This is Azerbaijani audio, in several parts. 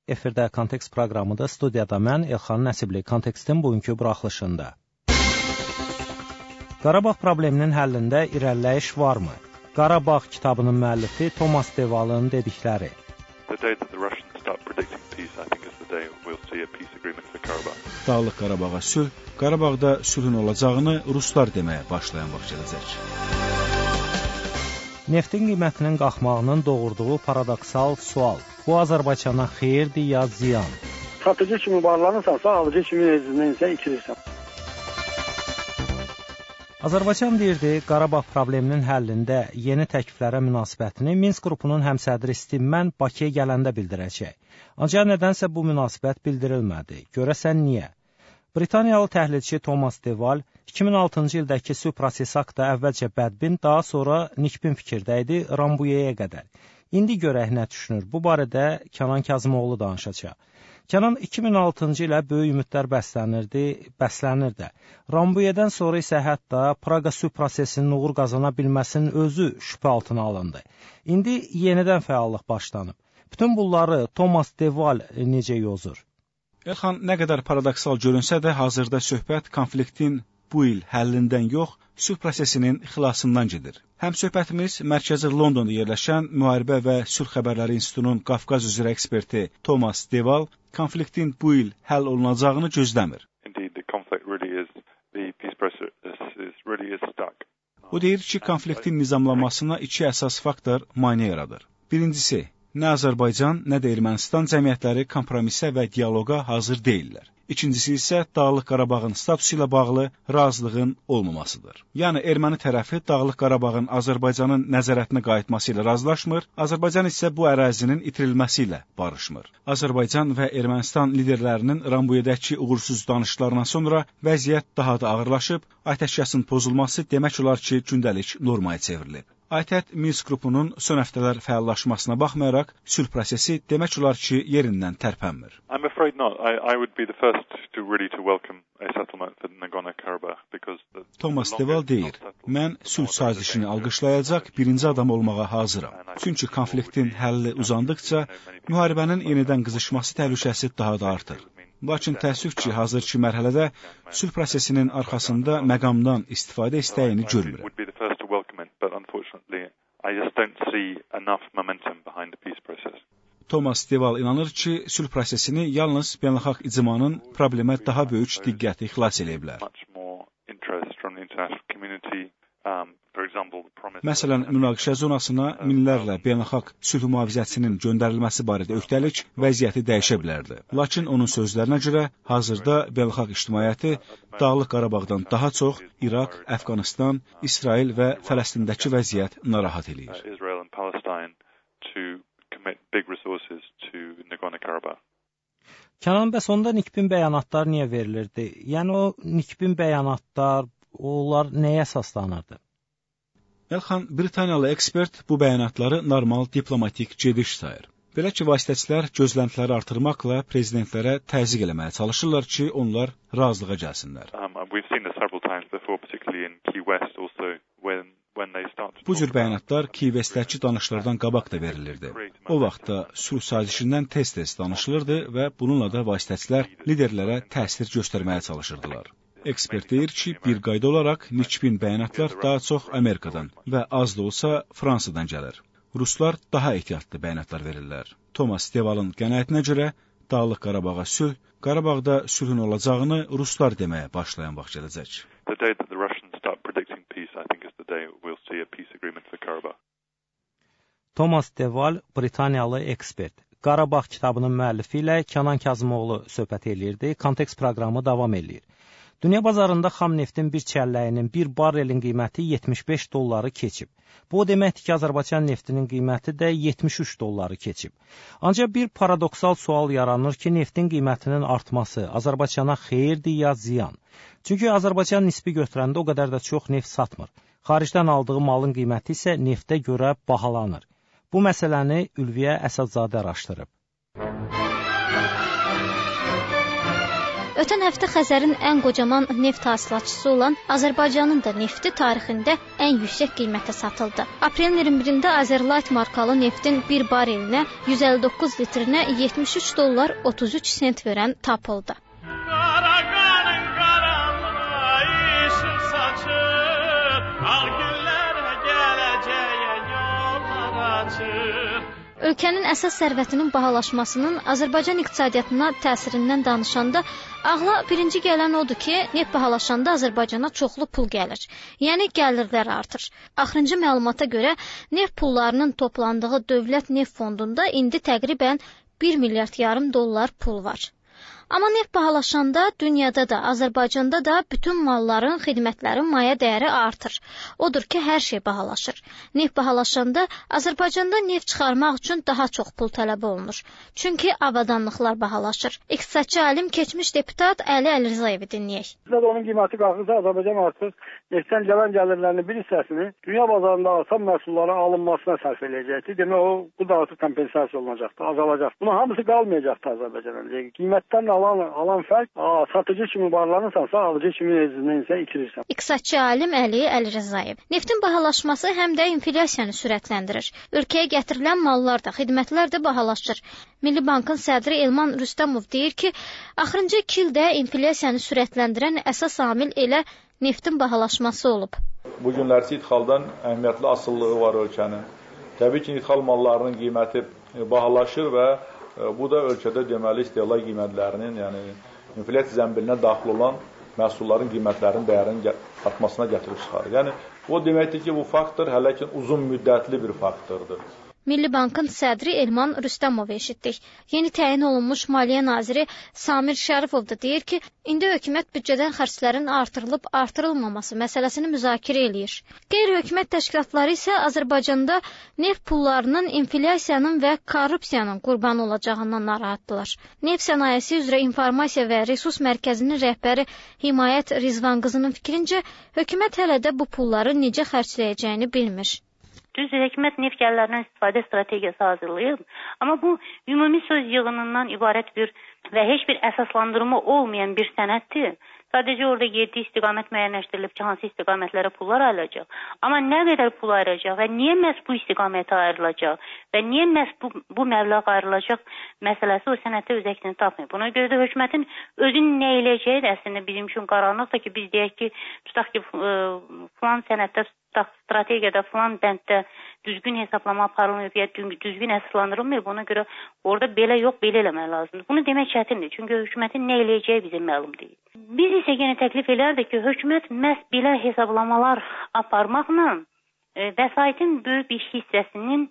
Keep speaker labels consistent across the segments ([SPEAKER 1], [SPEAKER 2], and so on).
[SPEAKER 1] Efirdə Kontekst proqramıda studiyada mən, Elxan Nəsibli, Kontekstin bugünkü buraxılışında. Qarabağ probleminin həllində irəliləyiş varmı? Qarabağ kitabının müəllifi Thomas de Waal'ın dedikləri.
[SPEAKER 2] Dağlıq Qarabağa sülh, Qarabağda sülhün olacağını Ruslar deməyə başlayan vaxt gələcək.
[SPEAKER 1] Neftin qiymətinin qalxmağının doğurduğu paradoksal sual. Bu Azərbaycana xeyirdir ya ziyan?
[SPEAKER 3] Satıcı kimi varlanırsansa, alıcı kimi neysə ikirirsən.
[SPEAKER 1] Azərbaycan deyirdi, Qarabağ probleminin həllində yeni təkliflərə münasibətini Minsk qrupunun həmsədri Stimman Bakıya gələndə bildirəcək. Ancaq nədənsə bu münasibət bildirilmədi. Görəsən niyə? Britaniyalı təhlilçi Thomas de Waal 2006-cı ildəki sülh prosesi haqqında əvvəlcə bədbin, daha sonra nikbin fikirdə idi Rambuyaya qədər. İndi görək nə düşünür. Bu barədə Kənan Kazımoğlu danışacaq. Kənan 2006-cı ilə böyük ümidlər bəslənir də. Rambuyadan sonra isə hətta Praqa sülh prosesinin uğur qazana bilməsinin özü şübhə altına alındı. İndi yenidən fəallıq başlanıb. Bütün bunları Thomas de Waal necə yozur?
[SPEAKER 2] Elxan, nə qədər paradoksal görünsə də, hazırda söhbət konfliktin bu il həllindən yox, sülh prosesinin xilasından gedir. Həm söhbətimiz mərkəzi Londonda yerləşən Müharibə və Sülh Xəbərləri İnstitutunun Qafqaz üzrə eksperti Thomas de Waal konfliktin bu il həll olunacağını gözləmir. O deyir ki, konfliktin nizamlanmasına iki əsas faktor maneə yaradır. Birincisi, nə Azərbaycan, nə də Ermənistan cəmiyyətləri kompromisə və dialoqa hazır deyillər. İkincisi isə Dağlıq Qarabağın statusu ilə bağlı razılığın olmamasıdır. Yəni, erməni tərəfi Dağlıq Qarabağın Azərbaycanın nəzarətinə qayıtması ilə razılaşmır, Azərbaycan isə bu ərazinin itirilməsi ilə barışmır. Azərbaycan və Ermənistan liderlərinin Rambuyadakı uğursuz danışıqlarından sonra vəziyyət daha da ağırlaşıb, atəşkəsin pozulması demək olar ki, gündəlik normaya çevrilib. ATƏT Minsk qrupunun son həftələr fəallaşmasına baxmayaraq, sülh prosesi demək olar ki, yerindən tərpənmir. Thomas de Waal deyir, mən sülh sazişini alqışlayacaq birinci adam olmağa hazıram. Çünki konfliktin həlli uzandıqca, müharibənin yenidən qızışması təhlükəsi daha da artır. Lakin təəssüf ki, hazırki mərhələdə sülh prosesinin arxasında məqamdan istifadə istəyini görmürəm. Thomas de Waal inanır ki, sülh prosesini yalnız beynəlxalq icmanın problemə daha böyük diqqəti xilas edə bilər. Məsələn, münaqişə zonasına minlərlə beynəlxalq sülh mühafizəçisinin göndərilməsi barədə öhdəlik vəziyyəti dəyişə bilərdi. Lakin onun sözlərinə görə, hazırda beynəlxalq ictimaiyyəti Dağlıq Qarabağdan daha çox İraq, Əfqanistan, İsrail və Fələstindəki vəziyyət narahat eləyir.
[SPEAKER 1] Kənan, bəs onda nikbin bəyanatlar niyə verilirdi? Yəni o nikbin bəyanatlar, onlar nəyə əsaslanırdı?
[SPEAKER 2] Elxan, Britaniyalı ekspert bu bəyanatları normal diplomatik gediş sayır. Belə ki, vasitəçilər gözləntiləri artırmaqla prezidentlərə təzyiq eləməyə çalışırlar ki, onlar razılığa gəlsinlər. Bu cür bəyanatlar Key West'dəki danışıqlardan qabaq da verilirdi. O vaxtda sülh sazişindən tez-tez danışılırdı və bununla da vasitəçilər liderlərə təsir göstərməyə çalışırdılar. Ekspert deyir ki, bir qayda olaraq nikbin bəyanatlar daha çox Amerikadan və az da olsa Fransadan gəlir. Ruslar daha ehtiyatlı bəyanatlar verirlər. Thomas de Waal'ın qənaətinə görə Dağlıq Qarabağa sülh, Qarabağda sülhün olacağını Ruslar deməyə başlayan vaxt gələcək.
[SPEAKER 1] Thomas de Waal, Britaniyalı ekspert. Qarabağ kitabının müəllifi ilə Kənan Kazımoğlu söhbət eləyirdi. Kontekst proqramı davam eləyir. Dünya bazarında xam neftin bir çəlləyinin, bir barrelin qiyməti $75 keçib. Bu o deməkdir ki, Azərbaycan neftinin qiyməti də $73 keçib. Ancaq bir paradoksal sual yaranır ki, neftin qiymətinin artması Azərbaycana xeyirdir ya ziyan? Çünki Azərbaycan nisbi götürəndə o qədər də çox neft satmır. Xaricdən aldığı malın qiyməti isə neftə görə bahalanır. Bu məsələni Ülviyə Əsədzadə araşdırıb.
[SPEAKER 4] Ötən həftə Xəzərin ən qocaman neft hasilatçısı olan Azərbaycanın da nefti tarixində ən yüksək qiymətə satıldı. Aprelin 21-də Azerlight markalı neftin bir barelinə 159 litrinə $73.33 verən tapıldı. Ölkənin əsas sərvətinin bahalaşmasının Azərbaycan iqtisadiyyatına təsirindən danışanda ağla birinci gələn odur ki, neft bahalaşanda Azərbaycana çoxlu pul gəlir. Yəni gəlirlər artır. Axırıncı məlumata görə neft pullarının toplandığı Dövlət Neft Fondunda indi təqribən 1,5 milyard pul var. Amma neft bahalaşanda dünyada da, Azərbaycanda da bütün malların, xidmətlərin maya dəyəri artır. Odur ki, hər şey bahalaşır. Neft bahalaşanda Azərbaycanda neft çıxarmaq üçün daha çox pul tələb olunur. Çünki avadanlıqlar bahalaşır. İqtisadçı alim, keçmiş deputat Əli Əlirzayevi dinləyək.
[SPEAKER 3] Onun qiyməti qalxırsa, Azərbaycan artıq neftdən gələn gəlirlərinin bir hissəsini dünya bazarında artan məhsulların alınmasına sərf edəcəkdir. Demək, bu da artıq kompensasiya olunacaqdır, azalacaq. Bunun hamısı qalmayacaqdır Azərbaycana. Qiymətdən alan fərq satıcı kimi varlanırsansa, alıcı kimi nezdinsə itirirsən.
[SPEAKER 4] İqtisadçı alim Əli Əlirzayev. Neftin bahalaşması həm də inflyasiyanı sürətləndirir. Ölkəyə gətirilən mallar da, xidmətlər də bahalaşır. Milli Bankın sədri Elman Rüstəmov deyir ki, axırıncı 2 ildə inflyasiyanı sürətləndirən əsas amil elə neftin bahalaşması olub.
[SPEAKER 5] Bu günlərsi idxaldan əhəmiyyətli asılılığı var ölkənin. Təbii ki, idxal mallarının qiyməti bahalaşır və bu da ölkədə deməli istehlak qiymətlərinin, yəni inflyasiya zəmbilinə daxil olan məhsulların qiymətlərinin dəyərinin artmasına gətirib çıxarır. Yəni o deməkdir ki, bu faktor hələ ki uzun müddətli bir faktordur.
[SPEAKER 4] Milli Bankın sədri Elman Rüstəmov eşitdik. Yeni təyin olunmuş Maliyyə naziri Samir Şərifov da deyir ki, indi hökumət büdcədən xərclərin artırılıb artırılmaması məsələsini müzakirə eləyir. Qeyri-hökumət təşkilatları isə Azərbaycanda neft pullarının inflyasiyanın və korrupsiyanın qurbanı olacağından narahatdırlar. Neft sənayesi üzrə informasiya və resurs mərkəzinin rəhbəri Himayət Rizvanqızının fikrincə, hökumət hələ də bu pulları necə xərcləyəcəyini bilmir.
[SPEAKER 6] Düzdür, hökumət neft gəlirlərindən istifadə strategiyası hazırlayıb, amma bu ümumi söz yığınından ibarət bir və heç bir əsaslandırma olmayan bir sənəddir. Sadəcə orada 7 istiqamət müəyyənləşdirilib ki, hansı istiqamətlərə pullar ayrılacaq. Amma nə qədər pul ayrılacaq və niyə məhz bu istiqamətə ayrılacaq və niyə məhz bu məbləğ ayrılacaq məsələsi o sənəddə öz əksini tapmıyor. Buna görə də hökumətin özünün nə eləyəcəyi də əslində bizim üçün qaranlıqdır ki, biz deyək ki, tutaq ki, filan sənəddə, strategiyada, filan bənddə düzgün hesablama aparılmıyor ya düzgün əsaslandırılmıyor. Buna görə orada belə yox, belə eləmək lazımdır. Bunu demək çətindir, çünki hökumətin nə eləyəcəyi bizə məlum deyil. Biz isə yenə təklif edərdik ki, hökumət məhz belə hesablamalar aparmaqla vəsaitin böyük bir hissəsinin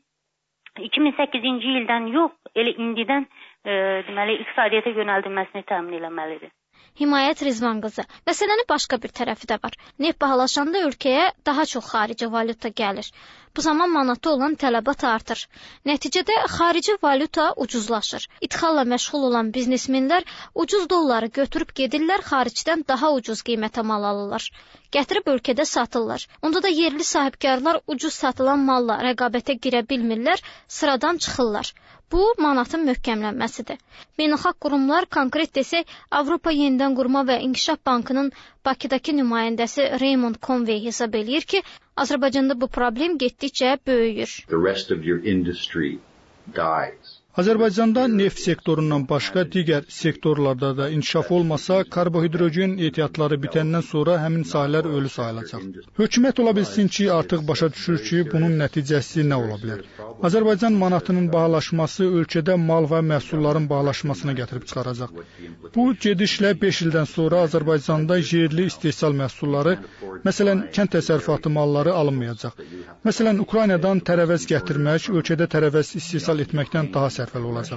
[SPEAKER 6] 2008-ci ildən yox, elə indidən deməli iqtisadiyyata yönəldilməsini təmin etməlidir.
[SPEAKER 4] Himayət Rizvanqızı. Məsələnin başqa bir tərəfi də var. Neft bahalaşanda ölkəyə daha çox xarici valyuta gəlir. Bu zaman manata olan tələbat artır. Nəticədə xarici valyuta ucuzlaşır. İdxalla məşğul olan biznesmenlər ucuz dolları götürüb gedirlər, xaricdən daha ucuz qiymətə mal alırlar. Gətirib ölkədə satırlar. Onda da yerli sahibkarlar ucuz satılan malla rəqabətə girə bilmirlər, sıradan çıxırlar. Bu, manatın möhkəmlənməsidir. Beynəlxalq qurumlar, konkret desək, Avropa Yenidən Qurma və İnkişaf Bankının Bakıdakı nümayəndəsi Raymond Conway hesab eləyir ki, Azərbaycanda bu problem getdikcə böyüyür.
[SPEAKER 7] Azərbaycanda neft sektorundan başqa digər sektorlarda da inkişaf olmasa, karbohidrogen ehtiyatları bitəndən sonra həmin sahələr ölü sayılacaq. Hökumət ola bilsin ki, artıq başa düşür ki, bunun nəticəsi nə ola bilər. Azərbaycan manatının bahalaşması ölkədə mal və məhsulların bahalaşmasına gətirib çıxaracaq. Bu gedişlə 5 ildən sonra Azərbaycanda yerli istehsal məhsulları, məsələn, kənd təsərrüfatı malları alınmayacaq. Məsələn, Ukraynadan tərəvəz gətirmək ölkədə tərəvəz istehsal etməkdən daha sərfəli olacaq.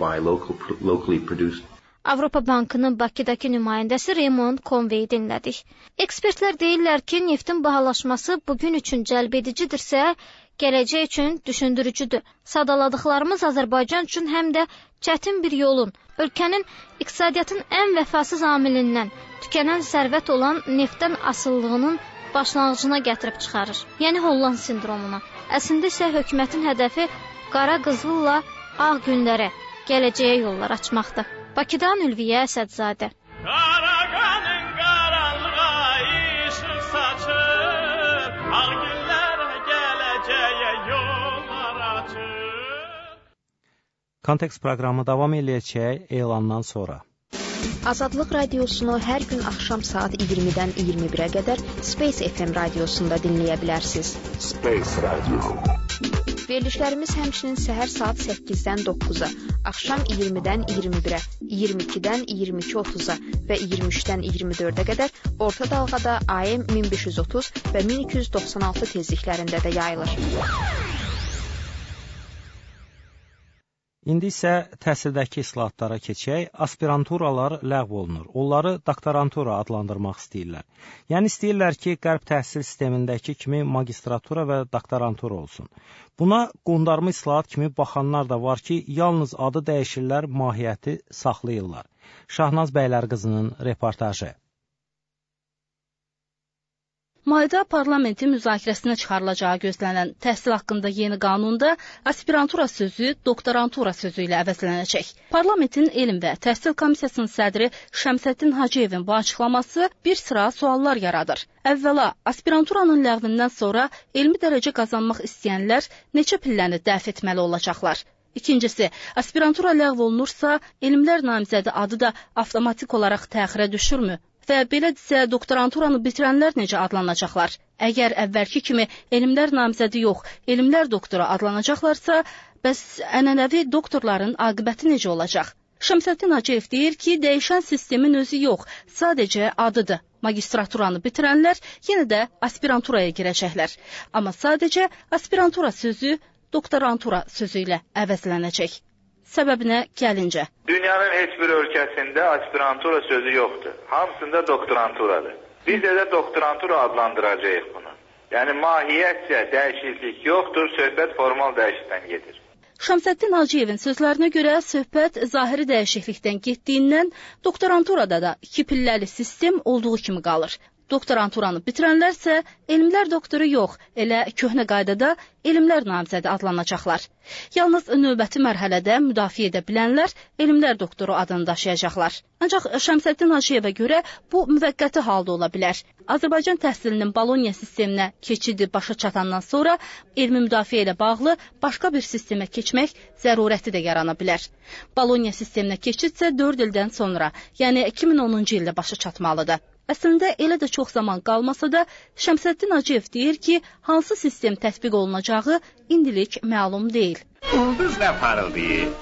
[SPEAKER 4] Avropa Bankının Bakıdakı nümayəndəsi Raymond Conway dinlədik. Ekspertlər deyirlər ki, neftin bahalaşması bugün üçün cəlbedicidirsə, gələcək üçün düşündürücüdür. Sadaladıqlarımız Azərbaycan üçün həm də çətin bir yolun, ölkənin iqtisadiyyatın ən vəfasız amilindən, tükənən sərvət olan neftdən asıllığının başlanğıcına gətirib çıxarır. Yəni Holland sindromuna. Əslində isə hökumətin hədəfi qara qızılla ağ günlərə, gələcəyə yollar açmaqdır. Bakıdan Ülviyə Əsədzadə.
[SPEAKER 1] Kontekst proqramı davam edəcək elandan sonra.
[SPEAKER 8] Azadlıq radiosunu hər gün axşam saat 20-dən 21-ə qədər Space FM radiosunda dinləyə bilərsiniz. Space Radio. Verilişlərimiz həmçinin səhər saat 8-dən 9-a, axşam 20-dən 21-ə, 22-dən 22:30-a və 23-dən 24-ə qədər orta dalğada AM 1530 və 1296 tezliklərində də yayılır.
[SPEAKER 1] İndi isə təhsildəki islahatlara keçək. Aspiranturalar ləğv olunur. Onları doktorantura adlandırmaq istəyirlər. Yəni istəyirlər ki, qərb təhsil sistemindəki kimi magistratura və doktorantura olsun. Buna qondarma islahat kimi baxanlar da var ki, yalnız adı dəyişirlər, mahiyyəti saxlayırlar. Şahnaz Bəylərqızının reportajı.
[SPEAKER 9] Mayda parlamentin müzakirəsinə çıxarılacağı gözlənən təhsil haqqında yeni qanunda aspirantura sözü doktorantura sözü ilə əvəzlənəcək. Parlamentin Elm və Təhsil Komissiyasının sədri Şəmsəddin Hacıyevin bu açıqlaması bir sıra suallar yaradır. Əvvəla, aspiranturanın ləğvindən sonra elmi dərəcə qazanmaq istəyənlər neçə pilləni dəf etməli olacaqlar? İkincisi, aspirantura ləğv olunursa, elmlər namizədi adı da avtomatik olaraq təxirə düşürmü? Və belədirsə, doktoranturanı bitirənlər necə adlanacaqlar? Əgər əvvəlki kimi elmlər namizədi yox, elmlər doktora adlanacaqlarsa, bəs ənənəvi doktorların aqibəti necə olacaq? Şəmsəddin Hacıyev deyir ki, dəyişən sistemin özü yox, sadəcə adıdır. Magistraturanı bitirənlər yenə də aspiranturaya girəcəklər. Amma sadəcə aspirantura sözü doktorantura sözü ilə əvəzlənəcək. Səbəbinə gəlincə.
[SPEAKER 10] Dünyanın heç bir ölkəsində aspirantura sözü yoxdur. Hamısında doktoranturadır. Biz də doktorantura adlandıracağıq bunu. Yəni mahiyyətcə dəyişiklik yoxdur, söhbət formal dəyişiklikdən gedir.
[SPEAKER 9] Şəmsəddin Hacıyevin sözlərinə görə söhbət zahiri dəyişiklikdən getdiyindən doktoranturada da 2 pilləli sistem olduğu kimi qalır. Doktoranturanı bitirənlərsə elmlər doktoru yox, elə köhnə qaydada elmlər namizədi adlanacaqlar. Yalnız növbəti mərhələdə müdafiə edə bilənlər elmlər doktoru adını daşıyacaqlar. Ancaq Şəmsəddin Hacıyevə görə bu müvəqqəti halda ola bilər. Azərbaycan təhsilinin Boloniya sisteminə keçidi başa çatandan sonra elmi müdafiə ilə bağlı başqa bir sistemə keçmək zərurəti də yarana bilər. Boloniya sisteminə keçidsə 4 ildən sonra, yəni 2010-cu ildə başa çatmalıdır. Əslində elə də çox zaman qalmasa da Şəmsəddin Hacıyev deyir ki, hansı sistem tətbiq olunacağı indilik məlum deyil.
[SPEAKER 11] Ulduz nə parıldayır?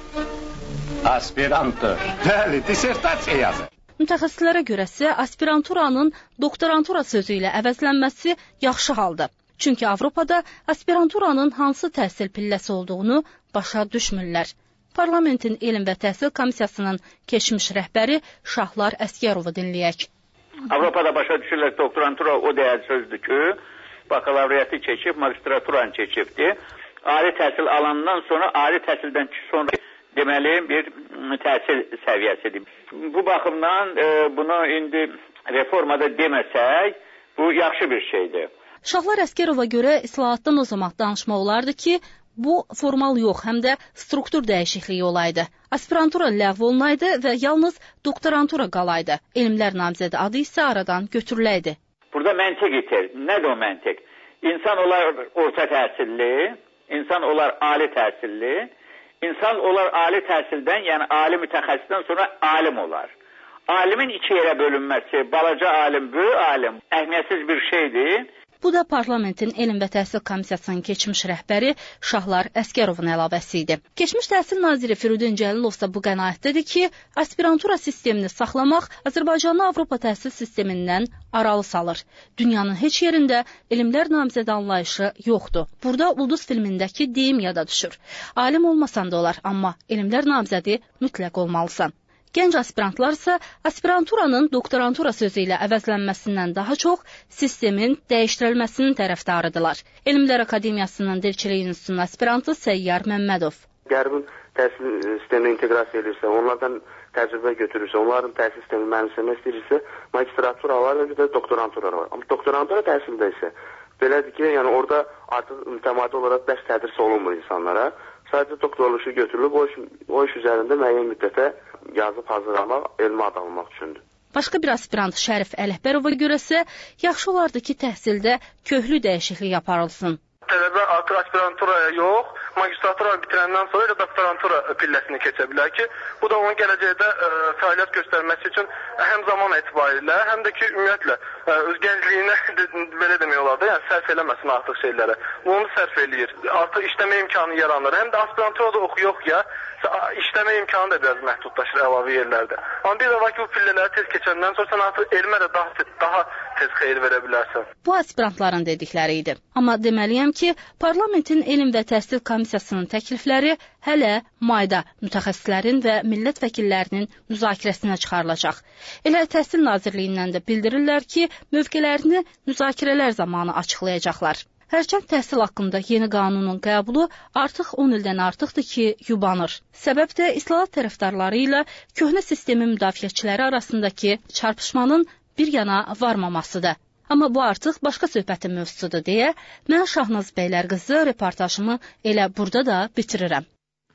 [SPEAKER 11] Aspirantur. Bəli, dissertasiya yazır.
[SPEAKER 9] Mütəxəssislərə görəsə, aspiranturanın doktorantura sözü ilə əvəzlənməsi yaxşı haldır. Çünki Avropada aspiranturanın hansı təhsil pilləsi olduğunu başa düşmürlər. Parlamentin Elm və Təhsil Komissiyasının keçmiş rəhbəri Şahlar Əsgərovu dinləyək.
[SPEAKER 10] Avropada başa düşürlər doktorantura o dəyərli sözdür ki, bakalavriyatı keçib, magistraturanı keçibdir. Ali təhsil alandan sonra, ali təhsildən sonra deməli bir təhsil səviyyəsidir. Bu baxımdan bunu indi reformada deməsək, bu yaxşı bir şeydir.
[SPEAKER 9] Şahlar Əsgərova görə islahatdan o zaman danışmaq olardı ki, bu formal yox, həm də struktur dəyişikliyi olaydı. Aspirantura ləğv olunaydı və yalnız doktorantura qalaydı. Elmlər namizədi adı isə aradan götürüləydi.
[SPEAKER 10] Burada məntiq itir. Nədir o məntiq? İnsan olar orta təhsilli, insan olar ali təhsilli, insan olar ali təhsildən, yəni ali mütəxəssisdən sonra alim olar. Alimin 2 yerə bölünməsi, balaca alim, böyük alim əhəmiyyətsiz bir şeydir.
[SPEAKER 9] Bu da Parlamentin Elm və Təhsil Komissiyasının keçmiş rəhbəri Şahlar Əsgərovun əlavəsi idi. Keçmiş Təhsil naziri Firudin Cəlilov isə bu qənaətdədir ki, aspirantura sistemini saxlamaq Azərbaycanı Avropa təhsil sistemindən aralı salır. Dünyanın heç yerində elmlər namizədi anlayışı yoxdur. Burada Ulduz filmindəki deyim yada düşür. Alim olmasan da olar, amma elmlər namizədi mütləq olmalısan. Gənc aspirantlar isə aspiranturanın doktorantura sözü ilə əvəzlənməsindən daha çox sistemin dəyişdirilməsinin tərəfdarıdırlar. Elmlər Akademiyasının Dilçilik İnstitutunun aspirantı Səyyar Məmmədov.
[SPEAKER 12] Qərbin təhsil sisteminə inteqrasiya edirsə, onlardan təcrübə götürürsə, onların təhsil sistemini mənimsəmək istəyirsə, magistratura var və bir də doktorantura var. Amma doktorantura təhsildə isə belədir ki, yəni orada artıq mütəmadi olaraq dərs tədris olunmur insanlara. Sadəcə doktorluğu götürülüb, o iş üzərində müəyyən müddətə yazıb hazırlamaq, elmi ad almaq üçündür.
[SPEAKER 9] Başqa bir aspirant Şərif Ələkbərova görəsə, yaxşı olardı ki, təhsildə köklü dəyişiklik aparılsın.
[SPEAKER 13] Tələbə artıq aspiranturaya yox, magistratura bitirəndən sonra elə doktorantura pilləsini keçə bilər ki, bu da onun gələcəkdə fəaliyyət göstərməsi üçün həm zaman etibarilə, həm də ki, ümumiyyətlə öz gəncliyinə belə demək olar da, yəni sərf eləməsin artıq şeylərə. Onu sərf eləyir. Artıq işləmə imkanı yaranır. Həm də aspiranturada oxuyuq ya, işləmə imkanı da biraz məhdudlaşır əlavə yerlərdə. Amma bir də var ki, bu pillələri tez keçəndən sonra sən artıq elmə də daha tez xeyir verə bilərsən.
[SPEAKER 9] Bu aspirantların dedikləri idi. Amma deməliyəm ki, Parlamentin Elm və Təhsil Komissiyasının təklifləri hələ mayda mütəxəssislərin və millət vəkillərinin müzakirəsinə çıxarılacaq. Elə Təhsil Nazirliyindən də bildirirlər ki, mövqelərini müzakirələr zamanı açıqlayacaqlar. Hərçənd təhsil haqqında yeni qanunun qəbulu artıq 10 ildən artıqdır ki, yubanır. Səbəb də islahat tərəfdarları ilə köhnə sistemin müdafiəçiləri arasındakı çarpışmanın bir yana varmamasıdır. Amma bu artıq başqa söhbətin mövzusudur deyə mən Şahnaz Bəylərqızı reportajımı elə burada da bitirirəm.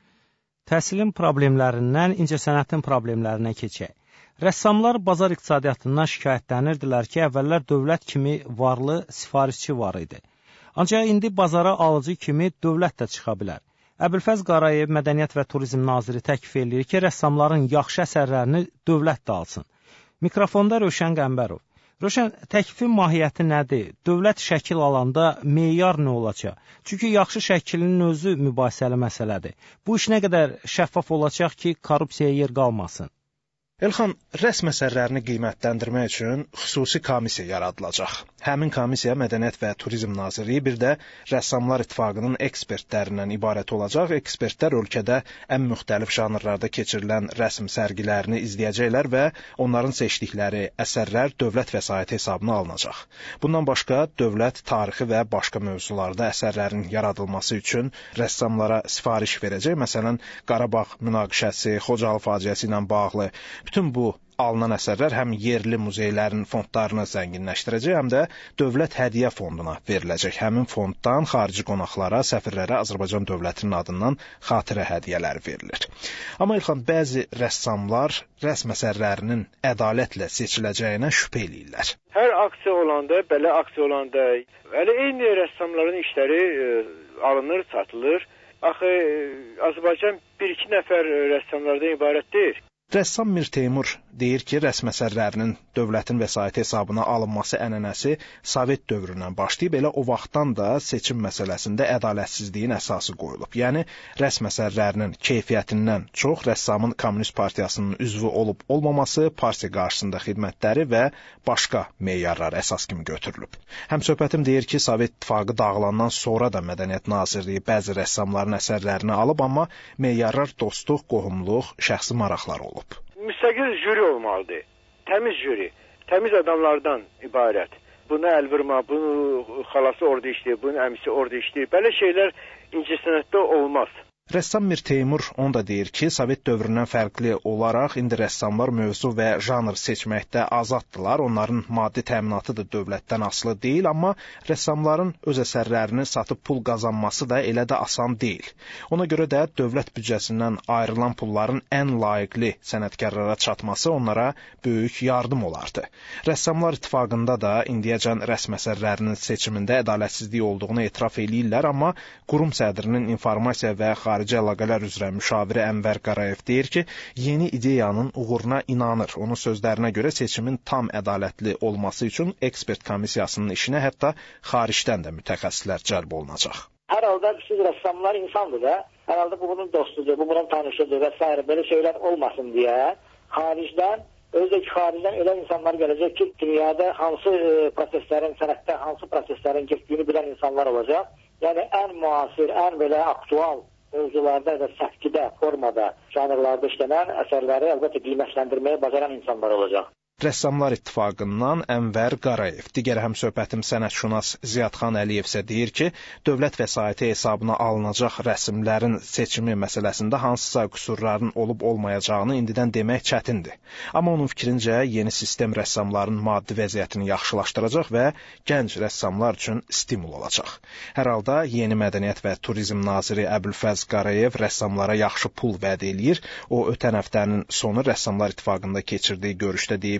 [SPEAKER 1] Təhsilin problemlərindən incəsənətin problemlərinə keçək. Rəssamlar bazar iqtisadiyyatından şikayətlənirdilər ki, əvvəllər dövlət kimi varlı sifarişçi var idi. Ancaq indi bazara alıcı kimi dövlət də çıxa bilər. Əbülfəz Qarayev Mədəniyyət və Turizm naziri təklif edir ki, rəssamların yaxşı əsərlərini dövlət də alsın. Mikrofonda Rövşən Qəmbərov. Rövşən, təklifin mahiyyəti nədir? Dövlət şəkil alanda meyar nə olacaq? Çünki yaxşı şəklinin özü mübahisəli məsələdir. Bu iş nə qədər şəffaf olacaq ki, korrupsiyaya yer qalmasın?
[SPEAKER 14] Elxan, rəsm əsərlərini qiymətləndirmək üçün xüsusi komissiya yaradılacaq. Həmin komissiya Mədəniyyət və Turizm Nazirliyi bir də Rəssamlar İttifaqının ekspertlərindən ibarət olacaq. Ekspertlər ölkədə ən müxtəlif janrlarda keçirilən rəsm sərgilərini izləyəcəklər və onların seçdikləri əsərlər dövlət vəsaiti hesabına alınacaq. Bundan başqa, dövlət tarixi və başqa mövzularda əsərlərin yaradılması üçün rəssamlara sifariş verəcək. Məsələn, Qarabağ münaqişəsi, Xocalı faciəsi ilə bağlı bütün bu alınan əsərlər həm yerli muzeylərin fondlarını zənginləşdirəcək, həm də dövlət hədiyyə fonduna veriləcək. Həmin fonddan xarici qonaqlara, səfirlərə Azərbaycan dövlətinin adından xatirə hədiyyələri verilir. Amma İlxan, bəzi rəssamlar rəsm əsərlərinin ədalətlə seçiləcəyinə şübhə eləyirlər.
[SPEAKER 15] Hər aksiya olanda, belə aksiya olanda, eyni rəssamların işləri alınır, satılır. Axı, Azərbaycan 1-2 nəfər rəssamlardan ibarət deyil.
[SPEAKER 14] Rəssam Mir Teymur deyir ki, rəsm əsərlərinin dövlətin vəsaiti hesabına alınması ənənəsi Sovet dövründən başlayıb, elə o vaxtdan da seçim məsələsində ədalətsizliyin əsası qoyulub. Yəni, rəsm əsərlərinin keyfiyyətindən çox rəssamın Kommunist Partiyasının üzvü olub-olmaması, partiya qarşısında xidmətləri və başqa meyarlar əsas kimi götürülüb. Həmsöhbətim deyir ki, Sovet İttifaqı dağılandan sonra da Mədəniyyət Nazirliyi bəzi rəssamların əsərlərini alıb, amma meyarlar dostluq, qohumluq, şəxsi maraqlar olub.
[SPEAKER 15] Müstəqil jüri olmalıdır. Təmiz jüri. Təmiz adamlardan ibarət. Bunu əlvirma, bunu xalası orada işləyir, bunun əmisi orada işləyir. Belə şeylər incəsənətdə olmaz.
[SPEAKER 14] Rəssam Mir Teymur onu da deyir ki, Sovet dövründən fərqli olaraq indi rəssamlar mövzu və janr seçməkdə azaddılar. Onların maddi təminatı da dövlətdən asılı deyil, amma rəssamların öz əsərlərini satıb pul qazanması da elə də asan deyil. Ona görə də dövlət büdcəsindən ayrılan pulların ən layiqli sənətkarlara çatması onlara böyük yardım olardı. Rəssamlar İttifaqında da indiyəcən rəsm əsərlərinin seçimində ədalətsizlik olduğunu etiraf eləyirlər, amma qurum sədrinin informasiya və xarici əlaqələr üzrə müşaviri Ənvər Qarayev deyir ki, yeni ideyanın uğuruna inanır. Onun sözlərinə görə seçimin tam ədalətli olması üçün ekspert komissiyasının işinə hətta xaricdən də mütəxəssislər cəlb olunacaq.
[SPEAKER 16] Hər halda siz rəssamlar insandır da, hər halda bu bunun dostudur, bu bunun tanışıdır və s. belə şeylər olmasın deyə xaricdən, özü xaricdən elə insanlar gələcək ki, dünyada hansı proseslərin, sənətdə hansı proseslərin getdiyini bilən insanlar olacaq. Yəni ən müasir, ən belə aktual mövzularda və səfkidə, formada, janrlarda işlənən əsərləri əlbəttə qiymətləndirməyə bacaran insanlar olacaq.
[SPEAKER 14] Rəssamlar İttifaqından Ənvər Qarayev. Digər həmsöhbətim sənətşünas Ziyadxan Əliyev isə deyir ki, dövlət vəsaiti hesabına alınacaq rəsmlərin seçimi məsələsində hansısa qüsurların olub-olmayacağını indidən demək çətindir. Amma onun fikrincə yeni sistem rəssamların maddi vəziyyətini yaxşılaşdıracaq və gənc rəssamlar üçün stimul olacaq. Hər halda yeni Mədəniyyət və Turizm naziri Əbülfəz Qarayev rəssamlara yaxşı pul vəd eləyir. O, ötən həftənin sonu Rəssamlar İttifaqında keçirdiyi görüşdə deyib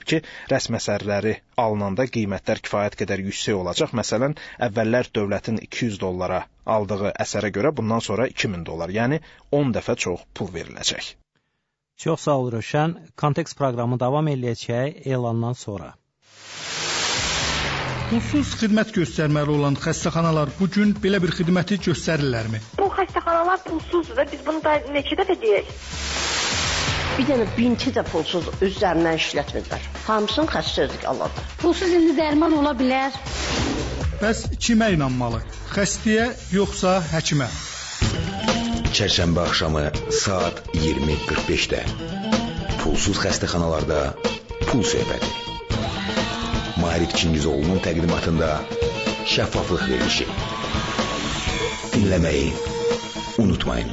[SPEAKER 14] bildirilib ki, rəsm əsərləri alınanda qiymətlər kifayət qədər yüksək olacaq. Məsələn, əvvəllər dövlətin $200 aldığı əsərə görə bundan sonra $2000, yəni 10 dəfə çox pul veriləcək.
[SPEAKER 1] Çox sağ ol Rövşən. Kontekst proqramı davam edəcək elandan sonra.
[SPEAKER 7] Pulsuz xidmət göstərməli olan xəstəxanalar bugün belə bir xidməti göstərirlərmi?
[SPEAKER 17] Bu xəstəxanalar pulsuzdur da biz bunu da neçə dəfə deyək?
[SPEAKER 18] Bir dənə binti də pulsuz üzərindən işlətmirlər. Hamısını xəstəlik alırlar.
[SPEAKER 19] Pulsuz indi dərman ola bilər.
[SPEAKER 7] Bəs kimə inanmalı? Xəstəyə yoxsa həkimə?
[SPEAKER 20] Çərşənbə axşamı saat 20:45-də pulsuz xəstəxanalarda pul söhbəti. Maarif Çingizoğlu'nun təqdimatında şəffaflıq verilişi. Dinləməyi unutmayın.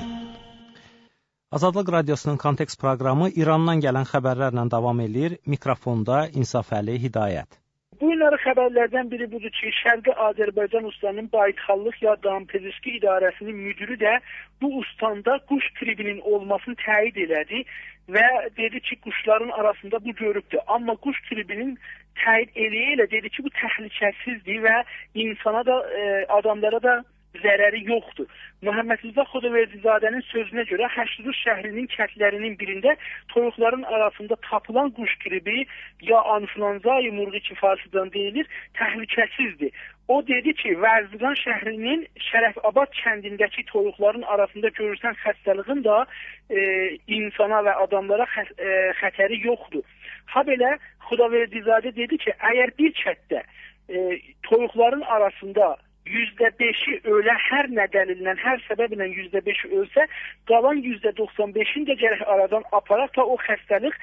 [SPEAKER 1] Azadlıq Radiosunun Kontekst proqramı İrandan gələn xəbərlərlə davam edir. Mikrofonda İnsafəli Hidayət.
[SPEAKER 21] Bu günləri xəbərlərdən biri budur ki, Şərqi Azərbaycan ustanının Bayitxallıq ya Dampeziski İdarəsinin müdürü də bu ustandə quş tribinin olmasını təyid elədi və dedi ki, quşların arasında bu görübdür. Amma quş tribinin təyid elə dedi ki, bu təhlükəsizdir və insana da, adamlara da zərəri yoxdur. Məhəmmədrəza Xudaverdizadənin sözünə görə Həşrur şəhrinin kəndlərinin birində toyuqların arasında tapılan quş gribi ya anfluenza-i murği ki farsıdan deyilir, təhlükəsizdir. O dedi ki, Vərziqan şəhrinin Şərəfabad kəndindəki toyuqların arasında görülən xəstəliyin da insana və adamlara xətəri yoxdur. Ha belə Xudaverdizadə dedi ki, əgər bir kətdə toyuqların arasında %5'i ölə hər nə dəlillə, hər səbəblə %5'i ölsə, qalan %95'ini də gərək aradan aparaq da o xəstəlik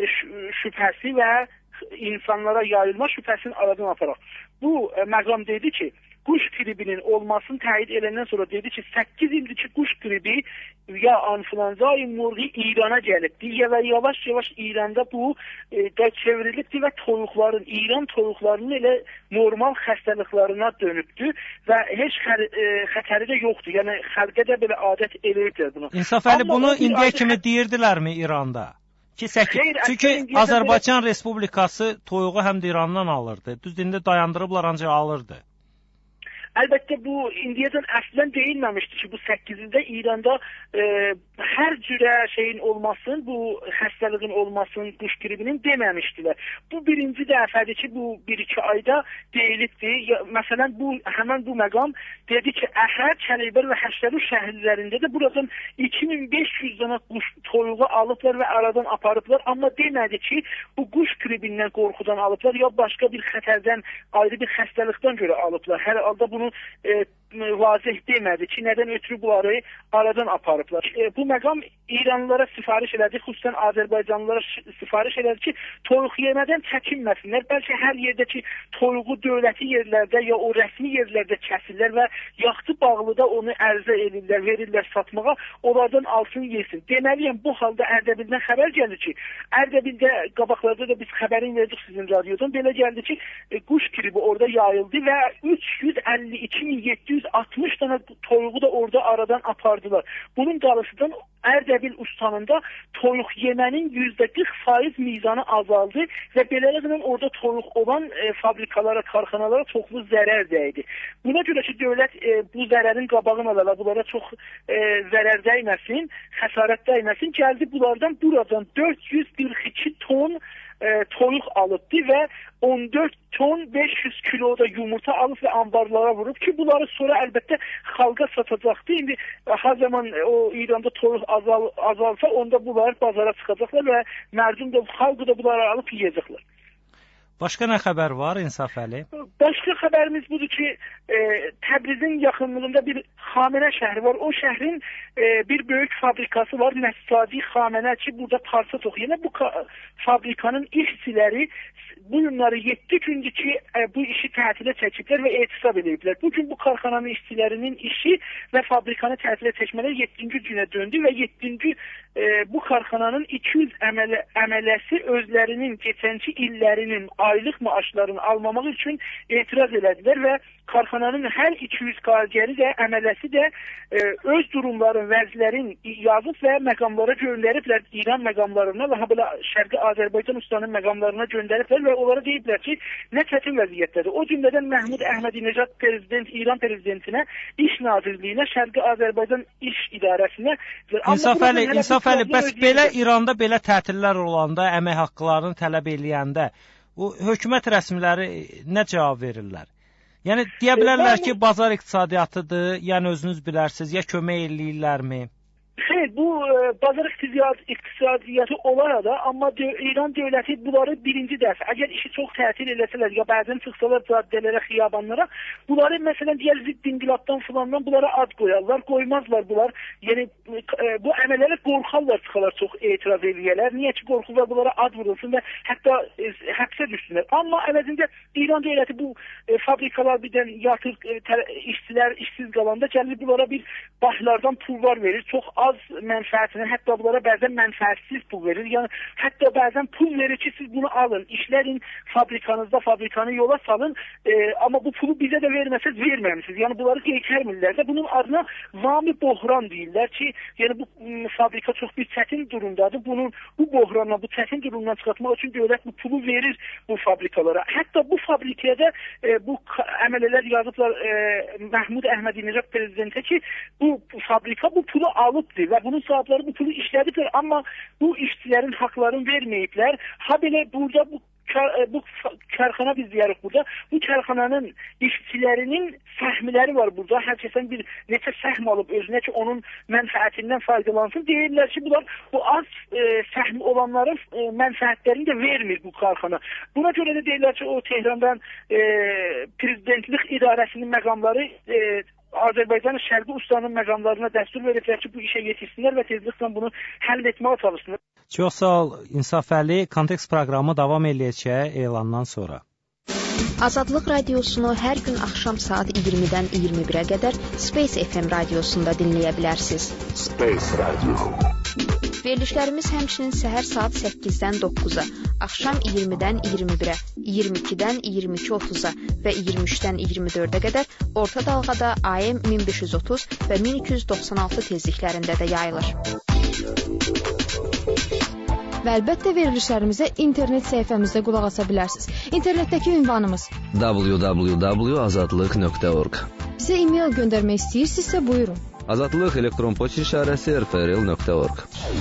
[SPEAKER 21] şübhəsi və insanlara yayılma şübhəsini aradan aparaq. Bu məqam dedi ki, quş gribinin olmasını təyid edəndən sonra dedi ki, 8 ildir ki, quş gribi ya anfluenza-i murği İrana gəlibdir və yavaş-yavaş İranda bu da çevrilibdir və toyuqların, İran toyuqlarının elə normal xəstəliklərinə dönübdür və heç xətəri də yoxdur. Yəni xalqa da belə adət eləyiblər bunu.
[SPEAKER 1] İnsafəli, bunu indiyə kimi deyirdilərmi İranda? Çünki Azərbaycan Respublikası toyuğu həm də İrandan alırdı. Düz indi dayandırıblar, ancaq alırdı.
[SPEAKER 21] Əlbəttə bu indiyədən əslən deyilməmişdi ki, bu 8 ildə İranda hər cürə şeyin olmasın, bu xəstəliyin olmasın, quş gribinin deməmişdilər. Bu birinci dəfədir ki, bu 1-2 ayda deyilibdir. Məsələn, həmən bu məqam dedi ki, Əhəd, Kəleyber və Həşrur şəhərlərində də buradan 2500 dənə quş toyuğu alıblar və aradan aparıblar. Amma demədi ki, bu quş gribindən qorxudan alıblar, ya başqa bir xətərdən, ayrı bir xəstəlikdən görə alıblar. Hər halda bunu vazih demədi ki, nədən ötürü bunları aradan aparıblar. Bu məqam İranlılara sifariş elədi, xüsusən Azərbaycanlılara sifariş elədi ki, toyuq yemədən çəkinməsinlər. Bəlkə hər yerdəki toyuğu dövləti yerlərdə ya o rəsmi yerlərdə kəsirlər və yaxşı bağlıda onu ərzə edirlər, verirlər satmağa, onlardan alsın, yesin. Deməliyəm, bu halda Ərdəbildən xəbər gəlir ki, Ərdəbildə qabaqlarda da biz xəbərin verdik sizin radyodan, belə gəldi ki, quş gribi orada yayıldı və 352.760 tane toyuğu da orada aradan apardılar. Bunun qarşısından Ərdəbil ustanında toyuq yemənin %40% mizanı azaldı və beləliklə orada toyuq olan fabrikalara, karxanalara çoxlu zərər dəydi. Buna görə ki, dövlət bu zərərin qabağını alala, bunlara çox zərər dəyməsin, xəsarət dəyməsin, gəldi buradan 442 ton toyuq alıbdı və 14 ton 500 kilo da yumurta alıb və ambarlara vurub ki, bunları sonra əlbəttə xalqa satacaqdı. İndi hər zaman o İranda toyuq azalsa, onda bunlar bazara çıxacaqlar və mərdum da, xalqı da bunları alıb yiyəcəklər.
[SPEAKER 1] Başqa nə xəbər var İnsafəli?
[SPEAKER 21] Başqa xəbərimiz budur ki, Təbrizin yaxınlığında bir Xamenə şəhəri var. O şəhrin bir böyük fabrikası var, Nəssadi Xamenə ki, burada parça toxuyur. Bu fabrikanın işçiləri bu günləri 7 gündür ki, bu işi tətilə çəkiblər və etisab ediblər. Bugün bu karxananın işçilərinin işi və fabrikanı tətilə çəkmələr 7-ci günə döndü və 7-ci bu karxananın 200 əmələsi özlərinin keçənki illərinin aylıq maaşlarını almamaq üçün etiraz elədilər və karxananın hər 200 kargəri də, əmələsi də öz durumların, vəzlərin yazıb və məqamlara göndəriblər, İran məqamlarına və belə Şərqi Azərbaycan ustanın məqamlarına göndəriblər və onlara deyiblər ki, nə çətin vəziyyətdədir. O cümlədən Məhmud Əhmədinəcad prezident, İran prezidentinə, İş Nazirliyinə, Şərqi Azərbaycan İş İdarəsinə
[SPEAKER 1] İnsaf Əli, bəs belə İranda belə tətillər olanda, əmək haqqlarını tələb eləyəndə hökumət rəsmiləri nə cavab verirlər? Yəni deyə bilərlər ki, bazar iqtisadiyyatıdır, yəni özünüz bilərsiniz, ya kömək eləyirlərmi?
[SPEAKER 21] Xeyr, bu bazar iqtisadiyyatı olar da, amma İran dövləti bunları birinci dəfə, əgər işi çox tətil eləsələr, ya bəzən çıxsalar caddələrə, xiyabanlara, bunları məsələn deyər zidd inqilabdan filandan bunlara ad qoyarlar, qoymazlar bunlar. Yəni bu əməllərə qorxarlar, çıxarlar çox etiraz eləyərlər. Niyə ki, qorxurlar bunlara ad vurulsun və hətta həbsə düşsünlər. Amma əvəzində İran dövləti bu fabrikalar birdən yatır, işçilər işsiz qalanda gəlir bunlara bir başlardan pullar verir, çox az mənfəətinə, hətta bunlara bəzən mənfəətsiz pul verir. Yəni hətta bəzən pul verir ki, siz bunu alın, işlərin fabrikanızda, fabrikanı yola salın, amma bu pulu bizə də verməsəz verməmisiniz. Yəni bunları qeydərmirlər də. Bunun adına vami bohran deyirlər ki, yəni bu fabrika çox bir çətin durumdadır. Bu bohranla, bu çətin durumdan çıxartmaq üçün dövlət bu pulu verir bu fabrikalara. Hətta bu fabrikada bu əmələlər yazıblar Məhmud Əhmədinəcad prezidentə ki, bu fabrika bu pulu alıbdır və bunun sahibləri bu pulu işlədiblər, amma bu işçilərin haqlarını verməyiblər. Ha belə burada bu karxana biz deyərik burada. Bu karxananın işçilərinin səhmləri var burada. Hər kəsən bir neçə səhm alıb özünə ki, onun mənfəətindən faydalansın. Deyirlər ki, bunlar bu az səhm olanların mənfəətlərini də vermir bu karxana. Buna görə də deyirlər ki, o Tehrandan prezidentlik idarəsinin məqamları Azərbaycanın Şərqi ustanın məqamlarına dəstur veriblər ki, bu işə yetişsinlər və tezliklə bunu həll etməyə çalışsınlar.
[SPEAKER 1] Çox sağ ol, İnsaf Əli. Kontekst proqramı davam eləyəcək elandan sonra.
[SPEAKER 8] Azadlıq radiosunu hər gün axşam saat 20-dən 21-ə qədər Space FM radiosunda dinləyə bilərsiniz.
[SPEAKER 20] Space Radio.
[SPEAKER 8] Verilişlərimiz həmçinin səhər saat 8-dən 9-a, axşam 20-dən 21-ə, 22-dən 22:30-a və 23-dən 24-ə qədər orta dalğada AM 1530 və 1296 tezliklərində də yayılır.
[SPEAKER 2] Və əlbəttə verilişlərimizə internet səhifəmizdə qulaq asa bilərsiniz. İnternetdəki ünvanımız www.azadlıq.org. Bizə e-mail göndərmək istəyirsinizsə buyurun.
[SPEAKER 22] Azadlıq elektron poçt işarəsi rfrl.org.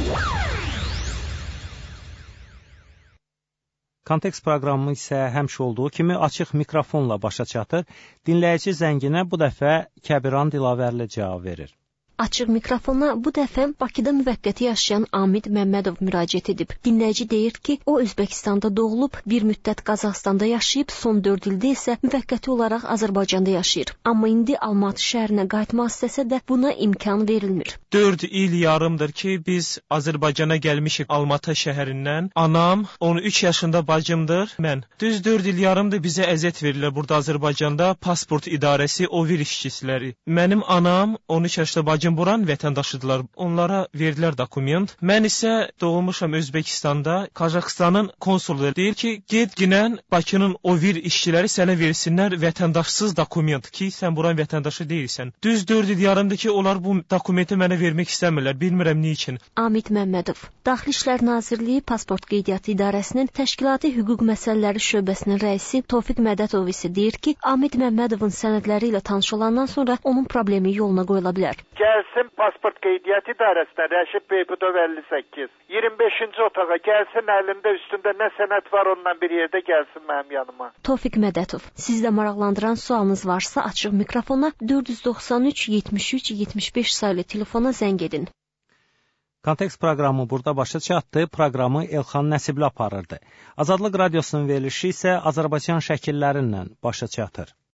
[SPEAKER 1] Kontekst proqramı isə həmişə olduğu kimi açıq mikrofonla başa çatır. Dinləyici zənginə bu dəfə Kəbiran Dilavərli cavab verir.
[SPEAKER 23] Açıq mikrofona bu dəfə Bakıda müvəqqəti yaşayan Amid Məmmədov müraciət edib. Dinləyici deyir ki, o Özbəkistanda doğulub, bir müddət Qazaxstanda yaşayıb, son 4 ildə isə müvəqqəti olaraq Azərbaycanda yaşayır. Amma indi Almatı şəhərinə qayıtmaq istəsə də buna imkan verilmir.
[SPEAKER 24] 4 il yarımdır ki, biz Azərbaycana gəlmişik Almatı şəhərindən. Anam 13 yaşında bacımdır, mən. Düz 4 il yarımdır bizə əziyyət verirlər burada Azərbaycanda, pasport idarəsi, ovir işçiləri. Mənim anam 13 yaşında bacım buranın vətəndaşıdırlar. Onlara verilər dokument. Mən isə doğulmuşam Özbəkistanda. Qazaxıstanın konsulu deyir ki, get ginən Bakının ovir işçiləri sənə versinlər vətəndaşsız dokument ki, sən buranın vətəndaşı deyilsən. Düz 4 il yarımdır ki, onlar bu dokumenti mənə vermək istəmirlər. Bilmirəm nə üçün.
[SPEAKER 23] Amid Məmmədov, Daxili İşlər Nazirliyi Pasport Qeydiyyatı İdarəsinin Təşkilati Hüquq Məsələləri şöbəsinin rəisi Tofiq Mədətov isə deyir ki, Amid Məmmədovun sənədləri ilə tanış olandan sonra onun problemi yoluna qoyula bilər.
[SPEAKER 25] Gəlsin Pasport Qeydiyyatı İdarəsinə Rəşid Beybudov 58. 25-ci otağa gəlsin, əlində üstündə nə sənəd var ondan bir yerdə gəlsin mənim yanıma.
[SPEAKER 23] Tofiq Mədətov, sizdə maraqlandıran sualınız varsa açıq mikrofona 493 73 75 saylı telefona zəng edin.
[SPEAKER 1] Kontekst proqramı burada başa çatdı. Proqramı Elxan Nəsibli aparırdı. Azadlıq radiosunun verilişi isə Azərbaycan şəkillərindən başa çatır.